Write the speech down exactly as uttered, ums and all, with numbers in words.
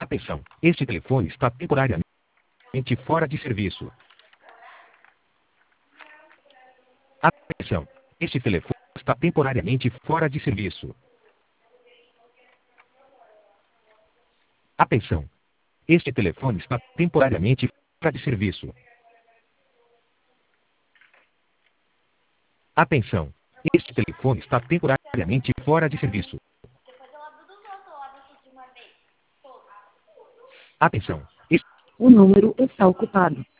Atenção, este telefone está temporariamente fora de serviço. Atenção, este telefone está temporariamente fora de serviço. Atenção, este telefone está temporariamente fora de serviço. Atenção, este telefone está temporariamente fora de serviço. Atenção, este... O número está ocupado.